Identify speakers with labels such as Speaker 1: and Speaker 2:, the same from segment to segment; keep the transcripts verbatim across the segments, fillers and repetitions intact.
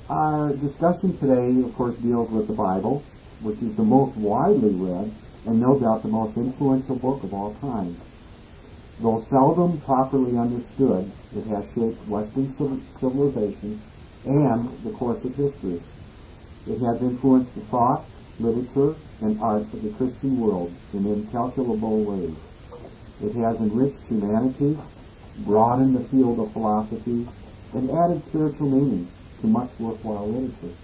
Speaker 1: Our discussion today, of course, deals with the Bible, which is the most widely read and no doubt the most influential book of all time. Though seldom properly understood, it has shaped Western civilization and the course of history. It has influenced the thought, literature, and art of the Christian world in incalculable ways. It has enriched humanity, broadened the field of philosophy, and added spiritual meaning to much worthwhile literature.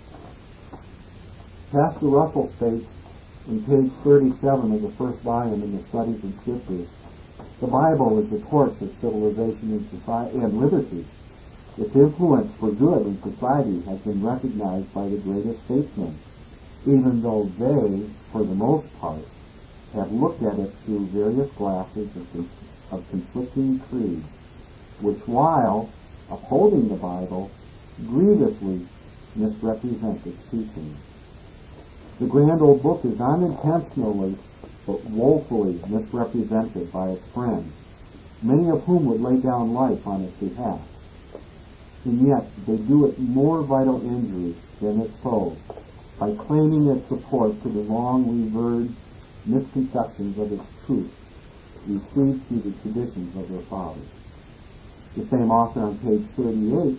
Speaker 1: Pastor Russell states in page thirty-seven of the first volume in the Studies in Scriptures, the Bible is the torch of civilization and society and liberty. Its influence for good in society has been recognized by the greatest statesmen, even though they, for the most part, have looked at it through various glasses of, of conflicting creeds, which, while upholding the Bible, grievously misrepresent its teachings. The grand old book is unintentionally but woefully misrepresented by its friends, many of whom would lay down life on its behalf. And yet they do it more vital injury than its foes by claiming its support to the long-revered misconceptions of its truth received through the traditions of their fathers. The same author on page thirty-eight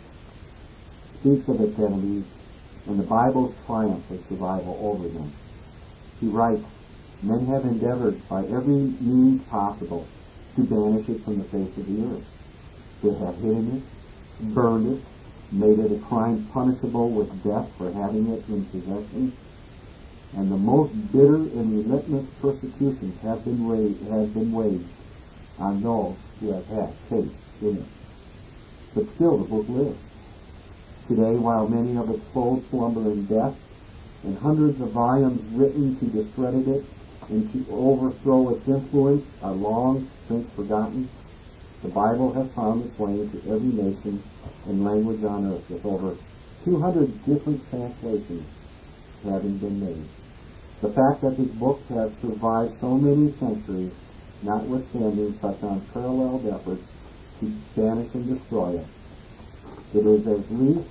Speaker 1: speaks of its enemies and the Bible's triumph of survival over them. He writes, "Men have endeavored by every means possible to banish it from the face of the earth. They have hidden it, burned it, made it a crime punishable with death for having it in possession, and the most bitter and relentless persecutions have been waged, have been waged on those who have had faith in it." But still the book lives. Today, while many of its foes slumber in death, and hundreds of volumes written to discredit it and to overthrow its influence are long since forgotten, the Bible has found its way into every nation and language on earth, with over two hundred different translations having been made. The fact that this book has survived so many centuries, notwithstanding such unparalleled efforts to banish and destroy it, it is at least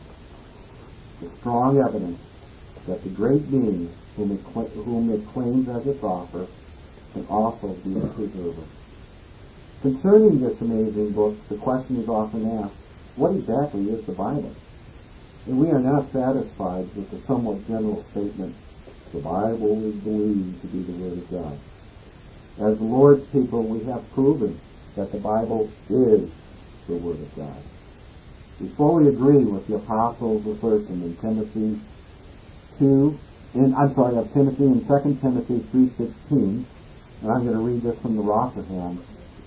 Speaker 1: a strong evidence that the great being whom it, cl- whom it claims as its author can also be its preserver. Concerning this amazing book, the question is often asked, what exactly is the Bible? And we are not satisfied with the somewhat general statement, the Bible is believed to be the Word of God. As the Lord's people, we have proven that the Bible is the Word of God. We fully agree with the apostles' assertion in Timothy two, in, I'm sorry, of Timothy in Second Timothy three sixteen, and I'm going to read this from the Rotherham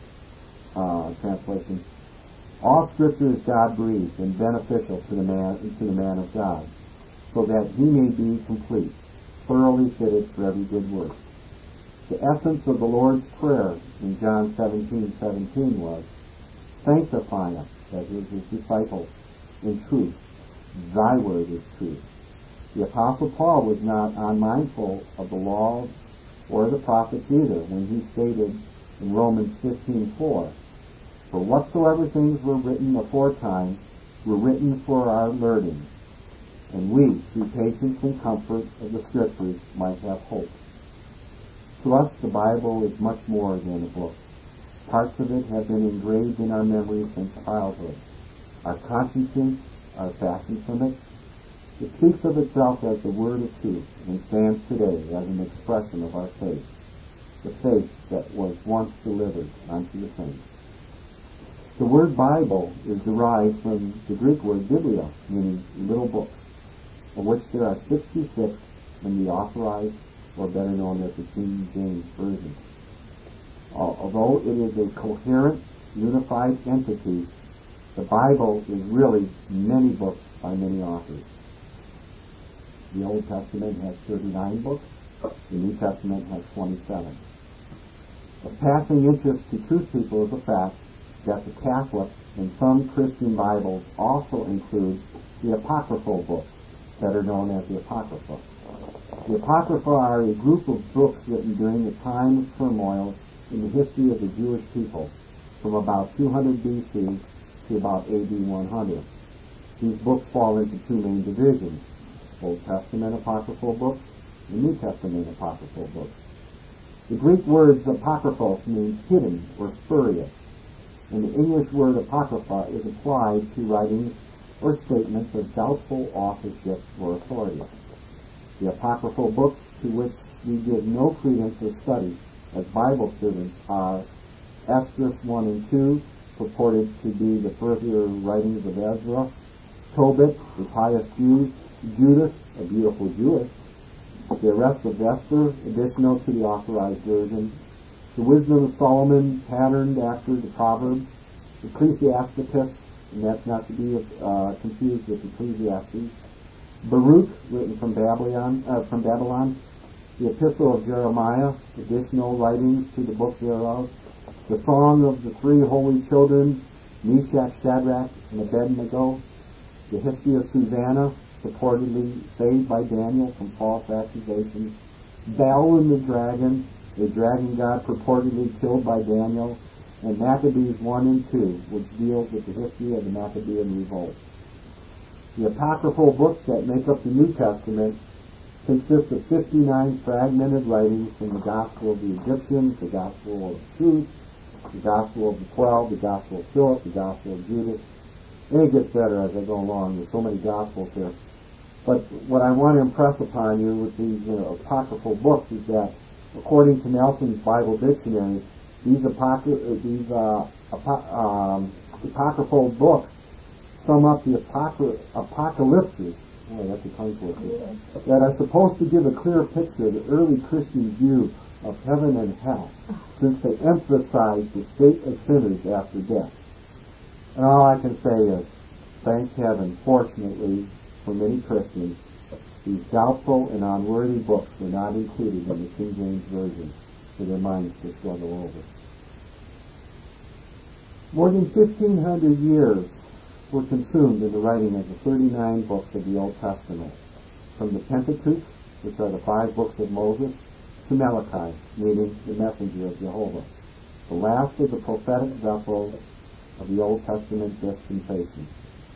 Speaker 1: uh, translation. All Scripture is God-breathed and beneficial to the man to the man of God, so that he may be complete, thoroughly fitted for every good work. The essence of the Lord's Prayer in John seventeen seventeen was, "Sanctify us," that is, his disciples, "in truth. Thy word is truth." The Apostle Paul was not unmindful of the law or the prophets either when he stated in Romans fifteen four, "For whatsoever things were written aforetime were written for our learning, and we, through patience and comfort of the Scriptures, might have hope." To us, the Bible is much more than a book. Parts of it have been engraved in our memory since childhood. Our consciences are fashioned from it. It speaks of itself as the word of truth and stands today as an expression of our faith, the faith that was once delivered unto the saints. The word Bible is derived from the Greek word biblia, meaning little book, of which there are sixty-six in the Authorized, or better known as the King James Version. Although it is a coherent, unified entity, the Bible is really many books by many authors. The Old Testament has thirty-nine books. The New Testament has twenty-seven. Of passing interest to truth people is the fact that the Catholic and some Christian Bibles also include the apocryphal books that are known as the Apocrypha. The Apocrypha are a group of books written during the time of turmoil in the history of the Jewish people, from about two hundred B C to about A D one hundred. These books fall into two main divisions: Old Testament apocryphal books and New Testament apocryphal books. The Greek word apokryphos means hidden or spurious, and the English word apocrypha is applied to writings or statements of doubtful authorship or authority. The apocryphal books to which we give no credence or study as Bible students are Esdras one and two, purported to be the further writings of Ezra; Tobit, the pious Jews; Judith, a beautiful Jewess; the Arrest of Esther, additional to the authorized version; the Wisdom of Solomon, patterned after the Proverbs; Ecclesiasticus, and that's not to be uh, confused with Ecclesiastes; Baruch, written from Babylon, uh, from Babylon; the Epistle of Jeremiah, additional writings to the book thereof; the Song of the Three Holy Children, Meshach, Shadrach, and Abednego; the history of Susanna, supportedly saved by Daniel from false accusations; Bel and the dragon, a dragon god purportedly killed by Daniel; and Maccabees one and two, which deals with the history of the Maccabean revolt. The apocryphal books that make up the New Testament consist of fifty-nine fragmented writings from the Gospel of the Egyptians, the Gospel of Truth, the Gospel of the Twelve, the Gospel of Philip, the Gospel of Judas. And it gets better as I go along. There's so many Gospels here. But what I want to impress upon you with these uh, apocryphal books is that, according to Nelson's Bible Dictionary, these, apocry- these uh, apo- um, apocryphal books sum up the apocry- apocalypses, boy, that's a tongue twister, that are supposed to give a clear picture of the early Christian view of heaven and hell, since they emphasize the state of sinners after death. And all I can say is, thank heaven, fortunately, for many Christians, these doubtful and unworthy books were not included in the King James Version for their minds to struggle over. More than fifteen hundred years were consumed in the writing of the thirty-nine books of the Old Testament, from the Pentateuch, which are the five books of Moses, to Malachi, meaning the messenger of Jehovah, the last of the prophetic vessels of the Old Testament dispensation.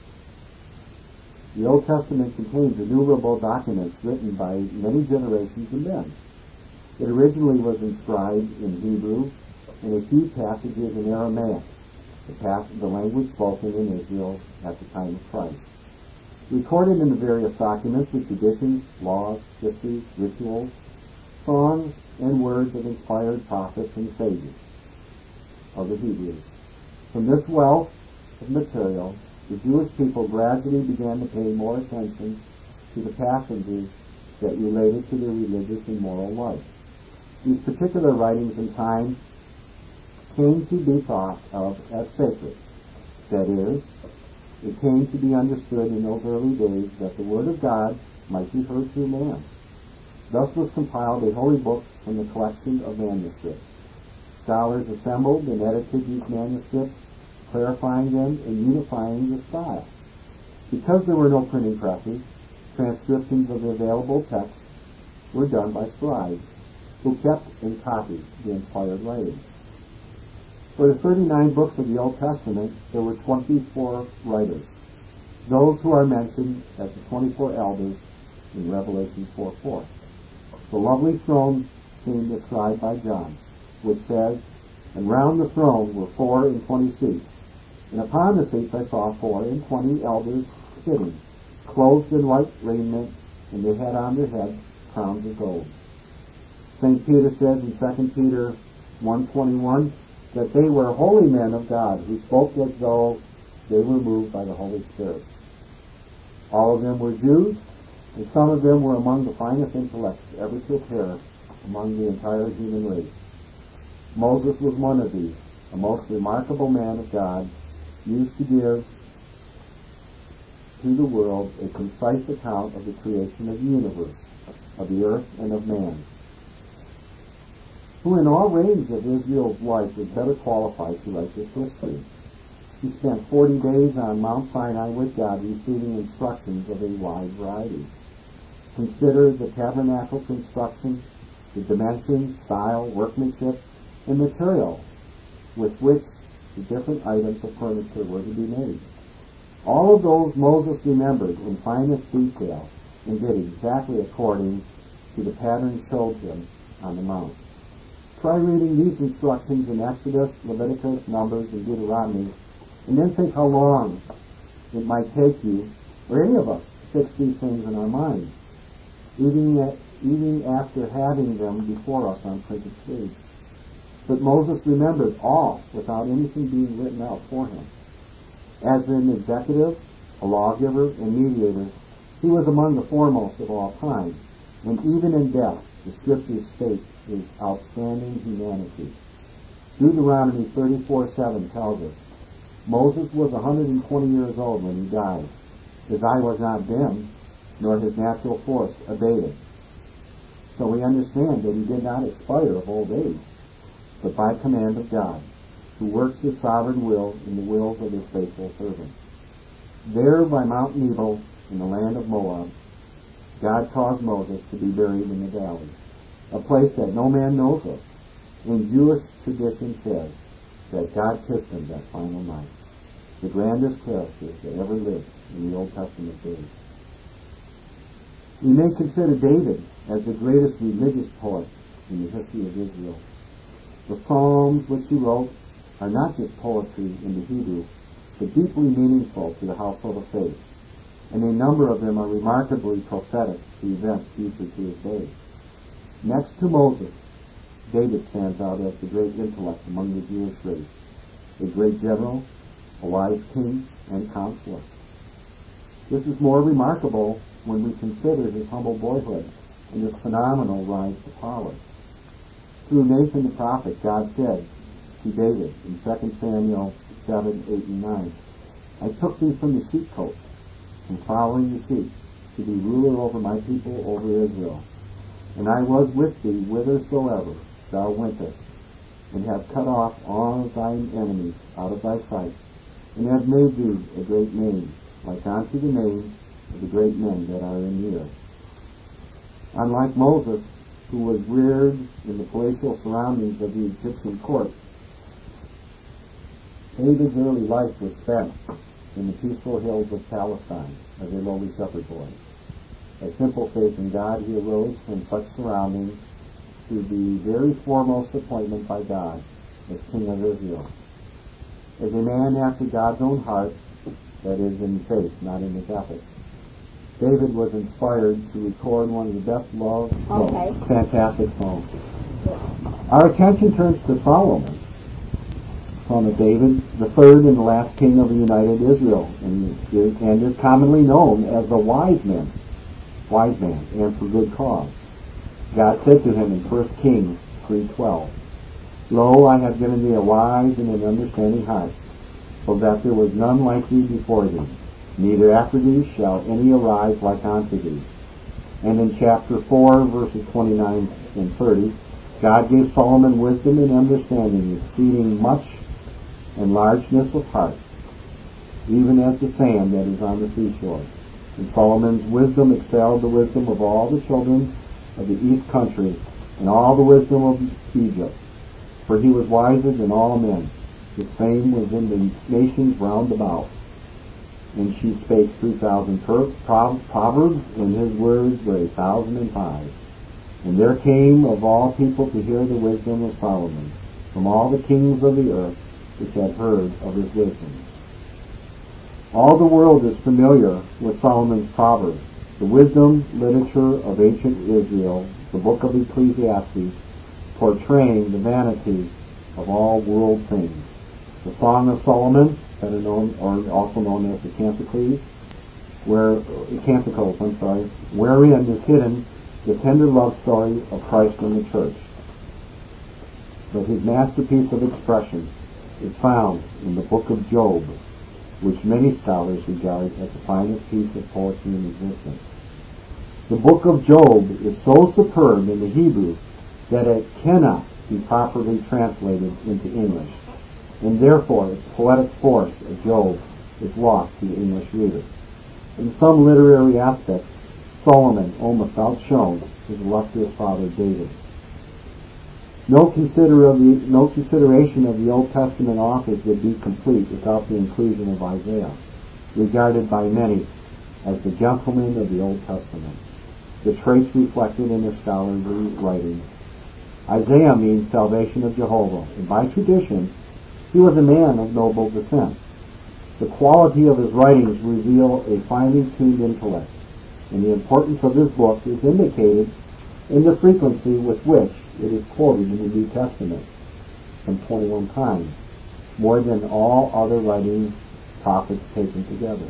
Speaker 1: The Old Testament contains innumerable documents written by many generations of men. It originally was inscribed in Hebrew and a few passages in Aramaic, the, pas- the language spoken in Israel at the time of Christ. Recorded in the various documents were traditions, laws, histories, rituals, songs, and words of inspired prophets and sages of the Hebrews. From this wealth of material, the Jewish people gradually began to pay more attention to the passages that related to their religious and moral life. These particular writings and times came to be thought of as sacred. That is, it came to be understood in those early days that the Word of God might be heard through man. Thus was compiled a holy book from the collection of manuscripts. Scholars assembled and edited these manuscripts, clarifying them and unifying the style. Because there were no printing presses, transcriptions of the available texts were done by scribes, who kept and copied the inspired writings. For the thirty-nine books of the Old Testament, there were twenty-four writers, those who are mentioned as the twenty-four elders in Revelation four four. The lovely throne scene described by John, which says, "And round the throne were four and twenty seats, and upon the seats I saw four and twenty elders sitting, clothed in white raiment, and they had on their heads crowns of gold." Saint Peter says in Second Peter one twenty-one that they were holy men of God who spoke as though they were moved by the Holy Spirit. All of them were Jews, and some of them were among the finest intellects ever to appear among the entire human race. Moses was one of these, a most remarkable man of God, used to give to the world a concise account of the creation of the universe, of the earth, and of man, who in all range of Israel's life was better qualified to write this history. He spent forty days on Mount Sinai with God, receiving instructions of a wide variety. Consider the tabernacle construction, the dimensions, style, workmanship, and material with which the different items of furniture were to be made. All of those Moses remembered in finest detail and did exactly according to the pattern showed him on the mount. Try reading these instructions in Exodus, Leviticus, Numbers, and Deuteronomy, and then think how long it might take you, or any of us, to fix these things in our minds, even, at, even after having them before us on printed page. But Moses remembered all without anything being written out for him. As an executive, a lawgiver, and mediator, he was among the foremost of all time, and even in death, the Scriptures state his outstanding humanity. Deuteronomy thirty-four seven tells us, Moses was one hundred twenty years old when he died. His eye was not dim, nor his natural force abated. So we understand that he did not expire of old age, but by command of God, who works his sovereign will in the wills of his faithful servants. There by Mount Nebo, in the land of Moab, God caused Moses to be buried in the valley, a place that no man knows of. And Jewish tradition says that God kissed him that final night, the grandest character that ever lived in the Old Testament days. We may consider David as the greatest religious poet in the history of Israel. The Psalms which he wrote are not just poetry in the Hebrew, but deeply meaningful to the household of faith, and a number of them are remarkably prophetic to events future to his day. Next to Moses, David stands out as the great intellect among the Jewish race, a great general, a wise king, and counselor. This is more remarkable when we consider his humble boyhood and his phenomenal rise to power. Through Nathan the prophet, God said to David in Second Samuel seven, eight, and nine, I took thee from the sheepcote, from following the sheep, to be ruler over my people, over Israel. And I was with thee whithersoever thou wentest, and have cut off all thine enemies out of thy sight, and have made thee a great name, like unto the name of the great men that are in the earth. Unlike Moses, who was reared in the palatial surroundings of the Egyptian court, David's early life was spent in the peaceful hills of Palestine as a lowly shepherd boy. By simple faith in God, he arose from such surroundings to the very foremost appointment by God as King of Israel. As a man after God's own heart, that is, in faith, not in his ethics, David was inspired to record one of the best loved, okay. well, fantastic songs. Our attention turns to Solomon, son of David, the third and the last king of the united Israel, and is, and is commonly known as the wise man, wise man, and for good cause. God said to him in First Kings three twelve, Lo, I have given thee a wise and an understanding heart, so that there was none like thee before thee, neither after thee shall any arise like unto thee. And in chapter four, verses twenty-nine and thirty, God gave Solomon wisdom and understanding, exceeding much and largeness of heart, even as the sand that is on the seashore. And Solomon's wisdom excelled the wisdom of all the children of the east country, and all the wisdom of Egypt. For he was wiser than all men. His fame was in the nations round about. And she spake three thousand proverbs, and his words were a thousand and five. And there came of all people to hear the wisdom of Solomon, from all the kings of the earth, which had heard of his wisdom. All the world is familiar with Solomon's Proverbs, the wisdom literature of ancient Israel, the book of Ecclesiastes, portraying the vanity of all world things. The Song of Solomon, better known, or also known as the Canticles, where Canticles, I'm sorry, wherein is hidden the tender love story of Christ and the Church. But his masterpiece of expression is found in the book of Job, which many scholars regard as the finest piece of poetry in existence. The book of Job is so superb in the Hebrew that it cannot be properly translated into English, and therefore its poetic force of Job is lost to the English reader. In some literary aspects, Solomon almost outshone his illustrious father David. No, consider of the, no consideration of the Old Testament authors would be complete without the inclusion of Isaiah. regarded by many as the gentleman of the Old Testament, the traits reflected in his scholarly writings. Isaiah means salvation of Jehovah, and by tradition, he was a man of noble descent. The quality of his writings reveal a finely tuned intellect, and the importance of this book is indicated in the frequency with which it is quoted in the New Testament, some twenty-one times, more than all other writing prophets taken together.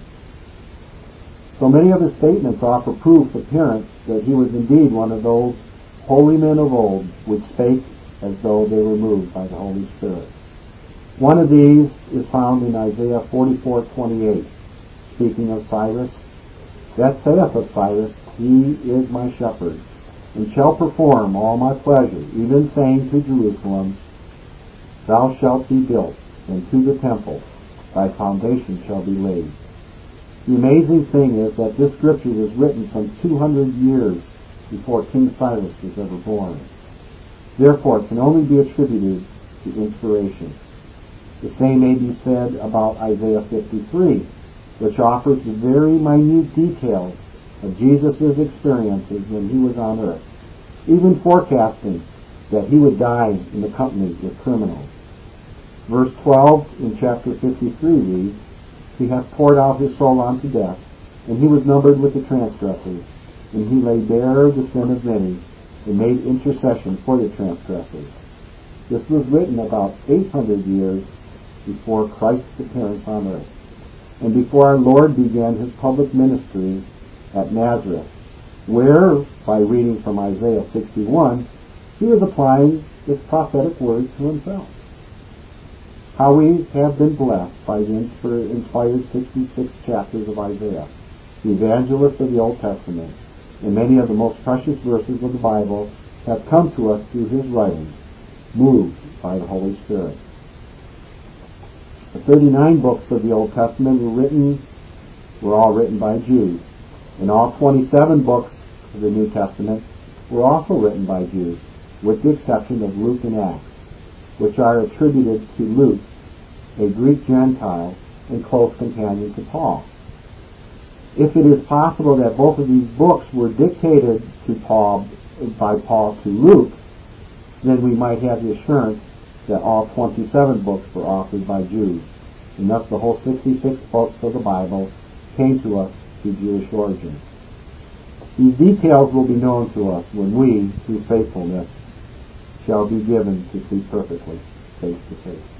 Speaker 1: So many of his statements offer proof apparent that he was indeed one of those holy men of old which spake as though they were moved by the Holy Spirit. One of these is found in Isaiah forty-four twenty-eight, speaking of Cyrus. That saith of Cyrus, He is my shepherd, and shall perform all my pleasure, even saying to Jerusalem, Thou shalt be built, and to the temple thy foundation shall be laid. The amazing thing is that this scripture was written some two hundred years before King Cyrus was ever born. Therefore, it can only be attributed to inspiration. The same may be said about Isaiah fifty-three, which offers the very minute details of Jesus' experiences when he was on earth, even forecasting that he would die in the company with criminals. Verse twelve in chapter fifty-three reads, He hath poured out his soul unto death, and he was numbered with the transgressors, and he laid bare the sin of many, and made intercession for the transgressors. This was written about eight hundred years before Christ's appearance on earth, and before our Lord began his public ministry at Nazareth, where, by reading from Isaiah sixty-one, he was applying this prophetic words to himself. How we have been blessed by the inspired sixty-six chapters of Isaiah, the evangelist of the Old Testament, and many of the most precious verses of the Bible have come to us through his writings, moved by the Holy Spirit. The thirty-nine books of the Old Testament were written, were all written by Jews, and all twenty-seven books of the New Testament were also written by Jews, with the exception of Luke and Acts, which are attributed to Luke, a Greek Gentile and close companion to Paul. If it is possible that both of these books were dictated to Paul by Paul to Luke, then we might have the assurance that all twenty-seven books were authored by Jews, and thus the whole sixty-six books of the Bible came to us through Jewish origin. These details will be known to us when we, through faithfulness, shall be given to see perfectly, face to face.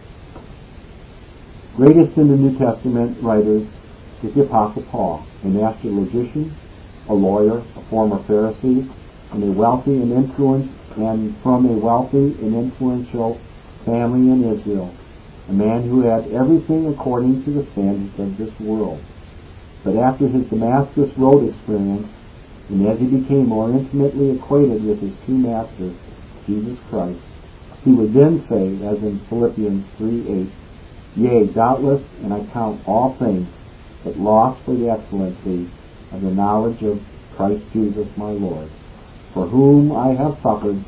Speaker 1: Greatest in the New Testament writers is the Apostle Paul, a master logician, a lawyer, a former Pharisee, and a wealthy and influential, and from a wealthy and influential family in Israel, a man who had everything according to the standards of this world. But after his Damascus Road experience, and as he became more intimately acquainted with his true master, Jesus Christ, he would then say, as in Philippians three eight, Yea, doubtless, and I count all things but loss for the excellency of the knowledge of Christ Jesus my Lord, for whom I have suffered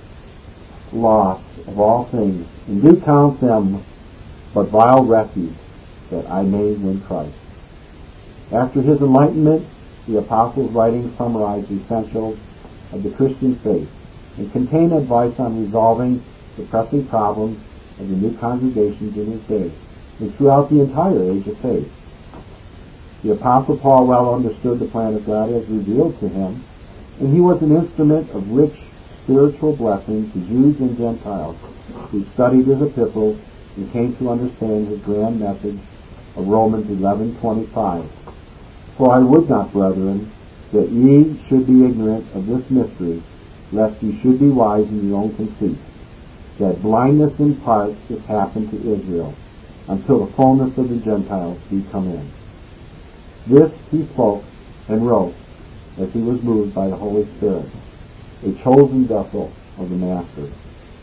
Speaker 1: loss of all things, and do count them but vile refuse, that I may win Christ. After his enlightenment, the apostles' writings summarize the essentials of the Christian faith and contain advice on resolving the pressing problems of the new congregations in his day and throughout the entire age of faith. The Apostle Paul well understood the plan of God as revealed to him, and he was an instrument of rich spiritual blessing to Jews and Gentiles who studied his epistles and came to understand his grand message of Romans eleven twenty-five. For I would not, brethren, that ye should be ignorant of this mystery, lest ye should be wise in your own conceits, that blindness in part is happened to Israel, until the fullness of the Gentiles be come in. This he spoke and wrote as he was moved by the Holy Spirit, a chosen vessel of the Master.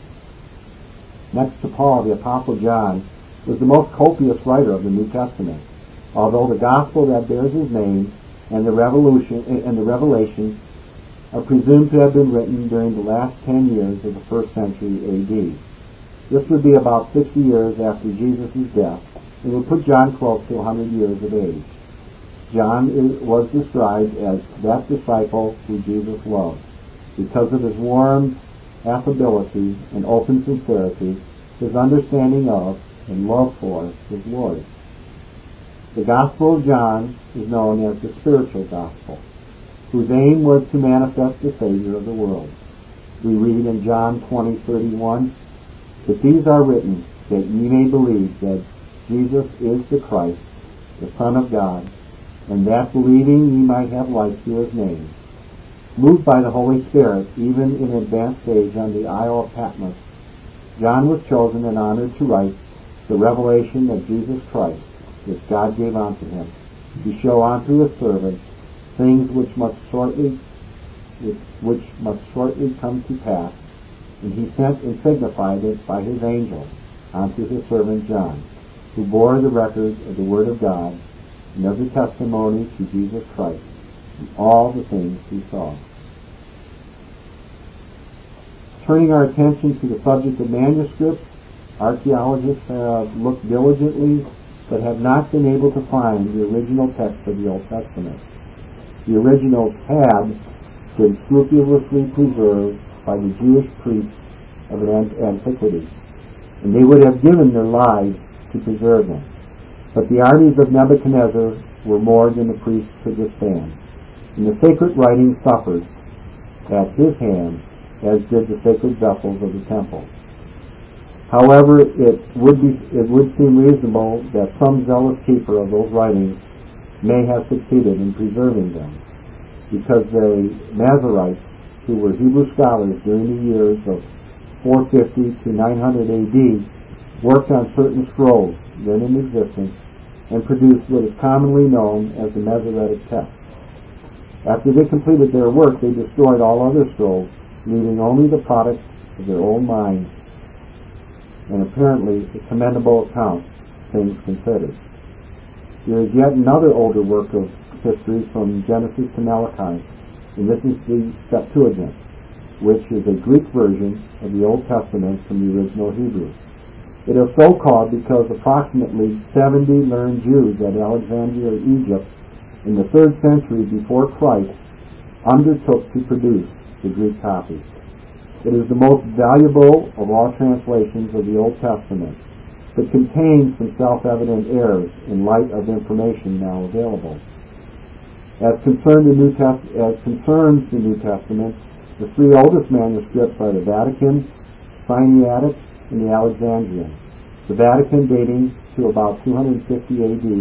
Speaker 1: Next to Paul, the Apostle John was the most copious writer of the New Testament, although the Gospel that bears his name and the Revelation and the Revelation are presumed to have been written during the last ten years of the first century A D. This would be about sixty years after Jesus' death It would put John close to one hundred years of age. John is, was described as that disciple who Jesus loved because of his warm affability and open sincerity, his understanding of and love for his Lord. The Gospel of John is known as the spiritual gospel, whose aim was to manifest the Savior of the world. We read in John twenty thirty-one, "But these are written, that ye may believe that Jesus is the Christ, the Son of God, and that believing ye might have life through his name." Moved by the Holy Spirit, even in advanced age on the Isle of Patmos, John was chosen and honored to write the revelation of Jesus Christ, which God gave unto him, to show unto his servants things which must shortly which, which must shortly come to pass. And he sent and signified it by his angel unto his servant John, who bore the record of the word of God and of the testimony to Jesus Christ and all the things he saw. Turning our attention to the subject of manuscripts, archaeologists have looked diligently but have not been able to find the original text of the Old Testament. The originals had been scrupulously preserved by the Jewish priests of an antiquity, and they would have given their lives to preserve them. But the armies of Nebuchadnezzar were more than the priests could withstand, and the sacred writings suffered at his hand, as did the sacred vessels of the temple. However, it would be it would seem reasonable that some zealous keeper of those writings may have succeeded in preserving them, because the Masoretes, who were Hebrew scholars during the years of four fifty to nine hundred A D, worked on certain scrolls then in existence and produced what is commonly known as the Masoretic text. After they completed their work, they destroyed all other scrolls, leaving only the product of their own minds, and apparently a commendable account, things considered. There is yet another older work of history from Genesis to Malachi, and this is the Septuagint, which is a Greek version of the Old Testament from the original Hebrew. It is so called because approximately seventy learned Jews at Alexandria, Egypt, in the third century before Christ, undertook to produce the Greek copies. It is the most valuable of all translations of the Old Testament, but contains some self-evident errors in light of information now available. As concerns the New Test- as concerns the New Testament, the three oldest manuscripts are the Vatican, Sinaitic, and the Alexandrian. The Vatican, dating to about two hundred fifty A D,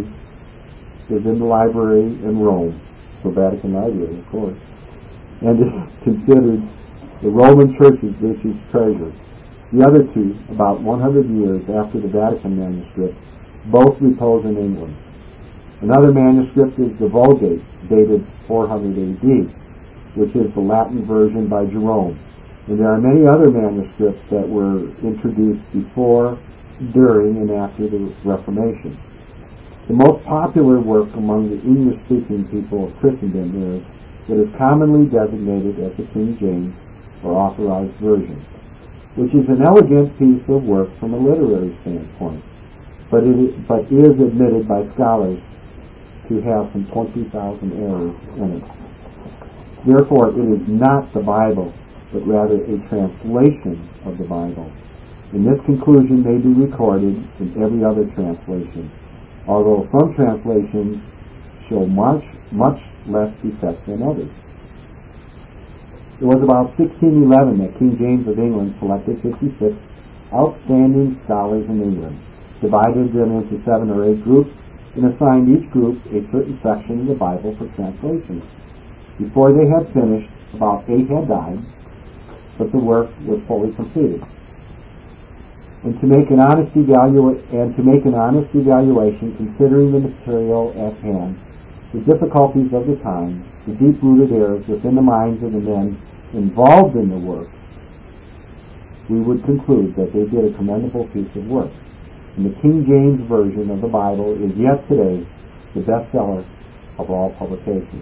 Speaker 1: is in the library in Rome, the Vatican Library, of course, and is considered the Roman Church's richest treasure. The other two, about one hundred years after the Vatican manuscript, both repose in England. Another manuscript is the Vulgate, dated four hundred A D, which is the Latin version by Jerome. And there are many other manuscripts that were introduced before, during, and after the Reformation. The most popular work among the English-speaking people of Christendom is what is commonly designated as the King James or Authorized Version, which is an elegant piece of work from a literary standpoint, but it but is admitted by scholars to have some twenty thousand errors in it. Therefore, it is not the Bible, but rather a translation of the Bible. And this conclusion may be recorded in every other translation, although some translations show much, much less defect than others. It was about sixteen eleven that King James of England selected fifty-six outstanding scholars in England, divided them into seven or eight groups, and assigned each group a certain section of the Bible for translation. Before they had finished, about eight had died, but the work was fully completed. And to make an honest evalu- and to make an honest evaluation, considering the material at hand, the difficulties of the time, the deep-rooted errors within the minds of the men involved in the work, we would conclude that they did a commendable piece of work. And the King James Version of the Bible is yet today the bestseller of all publications.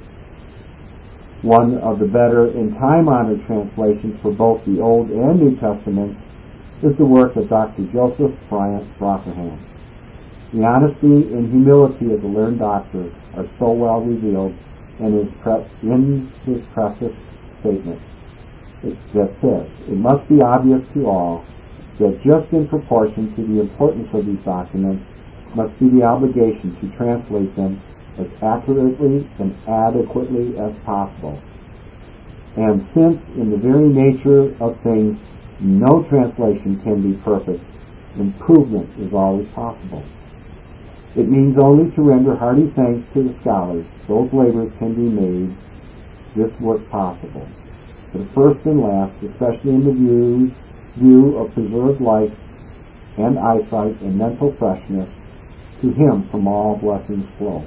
Speaker 1: One of the better and time-honored translations for both the Old and New Testaments is the work of Doctor Joseph Bryant Rotherham. The honesty and humility of the learned doctor are so well revealed in his, pre- in his preface statement. It just says, it must be obvious to all that just in proportion to the importance of these documents must be the obligation to translate them as accurately and adequately as possible. And since in the very nature of things no translation can be perfect, improvement is always possible. It means only to render hearty thanks to the scholars. Those labors can be made this work possible. But first and last, especially in the view, view of preserved life and eyesight and mental freshness, to him from all blessings flow.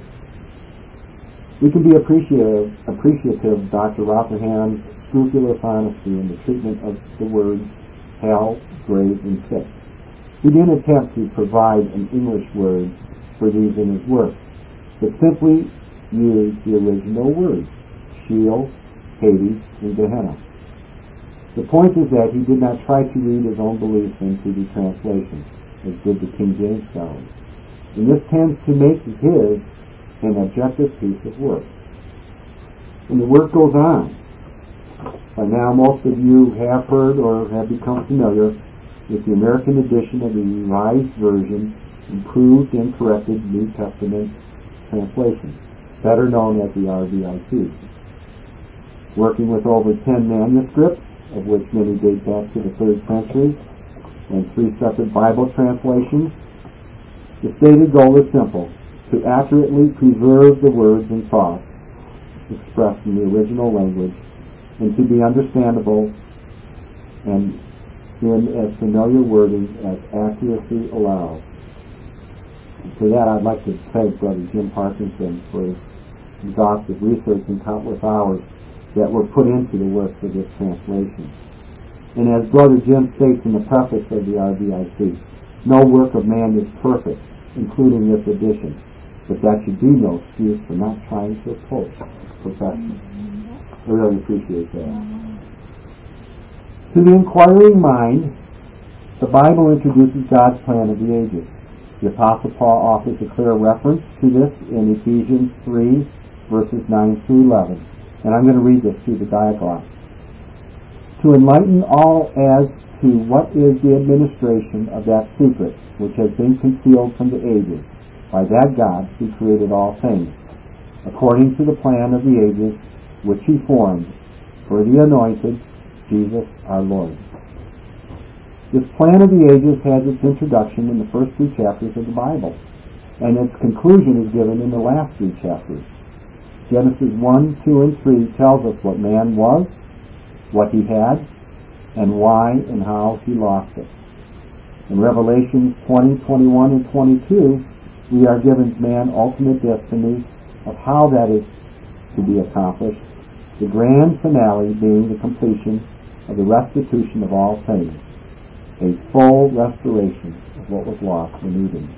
Speaker 1: We can be appreciative, appreciative of Doctor Rotherham's scrupulous honesty in the treatment of the words hell, grave, and sick. He didn't attempt to provide an English word for these in his work, but simply used the original words, Sheol, Hades, and Gehenna. The point is that he did not try to read his own beliefs into the translation, as did the King James scholars. And this tends to make his an objective piece of work. And the work goes on. By now most of you have heard or have become familiar with the American edition of the Revised Version, Improved and Corrected New Testament Translation, better known as the R V I C. Working with over ten manuscripts, of which many date back to the third century, and three separate Bible translations, the stated goal is simple: to accurately preserve the words and thoughts expressed in the original language, and to be understandable and in as familiar wording as accuracy allows. For that, I'd like to thank Brother Jim Parkinson for his exhaustive research and countless hours that were put into the works of this translation. And as Brother Jim states in the preface of the R V I C, no work of man is perfect, including this edition, but that should be no excuse for not trying to approach perfection. I really appreciate that. To the inquiring mind, the Bible introduces God's plan of the ages. The Apostle Paul offers a clear reference to this in Ephesians three, verses nine through eleven. And I'm going to read this through the diaglott. To enlighten all as to what is the administration of that secret which has been concealed from the ages by that God who created all things, according to the plan of the ages which he formed for the anointed Jesus our Lord. This plan of the ages has its introduction in the first three chapters of the Bible, and its conclusion is given in the last three chapters. Genesis one, two, and three tells us what man was, what he had, and why and how he lost it. In Revelations twenty, twenty-one, and twenty-two, we are given man's ultimate destiny of how that is to be accomplished, the grand finale being the completion of the restitution of all things, a full restoration of what was lost in Eden.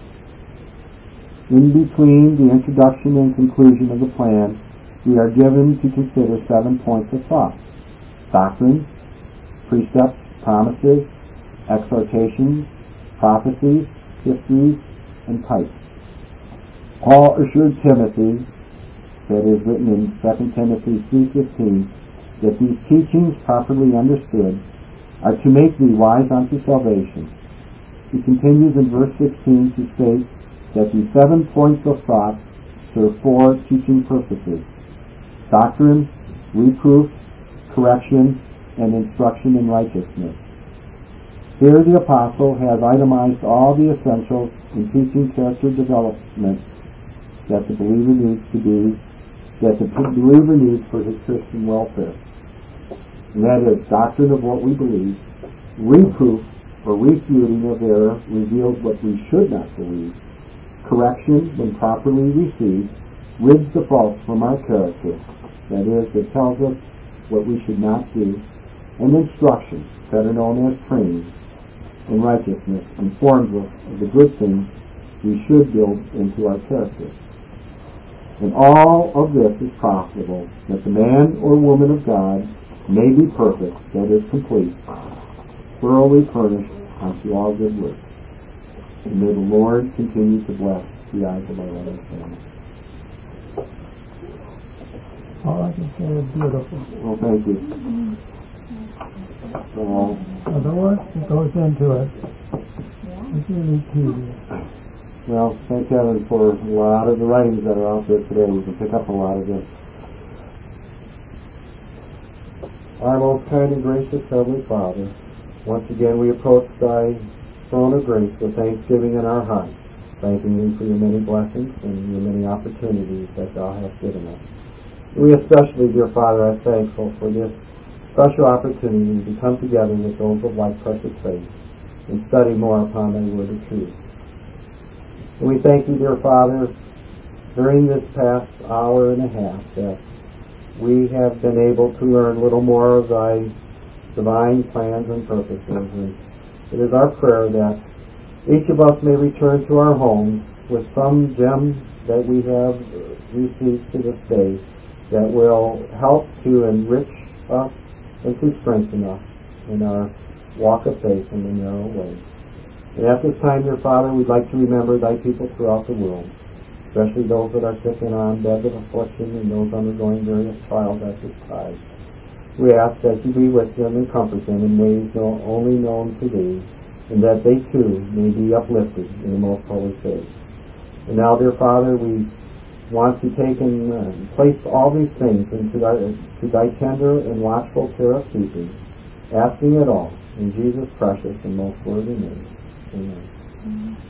Speaker 1: In between the introduction and conclusion of the plan, we are given to consider seven points of thought: doctrines, precepts, promises, exhortations, prophecies, histories, and types. Paul assured Timothy, that is written in Second Timothy three fifteen, that these teachings, properly understood, are to make thee wise unto salvation. He continues in verse sixteen to state that these seven points of thought serve four teaching purposes: doctrine, reproof, correction, and instruction in righteousness. Here the apostle has itemized all the essentials in teaching character development that the believer needs to be, that the believer needs for his Christian welfare. And that is doctrine of what we believe, reproof or refuting of error reveals what we should not believe, correction, when properly received, rids the faults from our character, that is, it tells us what we should not do, and instruction, better known as training, in righteousness, informs us of the good things we should build into our character. And all of this is profitable, that the man or woman of God may be perfect, that is, complete, thoroughly furnished unto all good works. And may the Lord continue to bless the eyes of our understanding.
Speaker 2: All I can say is beautiful.
Speaker 1: Well, thank you. So,
Speaker 2: Well, the work that goes into it is really tedious.
Speaker 1: well, thank heaven for a lot of the writings that are out there today. You can pick up a lot of them. Our most kind and gracious Heavenly Father, once again we approach Thy throne of grace with thanksgiving in our hearts, thanking Thee for Your many blessings and Your many opportunities that Thou hast given us. We especially, dear Father, are thankful for this special opportunity to come together with those of like precious faith and study more upon Thy word of truth. And we thank You, dear Father, during this past hour and a half that we have been able to learn a little more of Thy divine plans and purposes. And it is our prayer that each of us may return to our homes with some gem that we have received to this day that will help to enrich us and to strengthen us in our walk of faith in the narrow way. And at this time, dear Father, we'd like to remember Thy people throughout the world, especially those that are sick and on beds of affliction and those undergoing various trials at this time. We ask that You be with them and comfort them in ways no, only known to Thee, and that they too may be uplifted in the most holy faith. And now, dear Father, we want to take and uh, place all these things into thy, to Thy tender and watchful care of keeping, asking it all in Jesus' precious and most worthy name. Amen.
Speaker 3: Mm-hmm.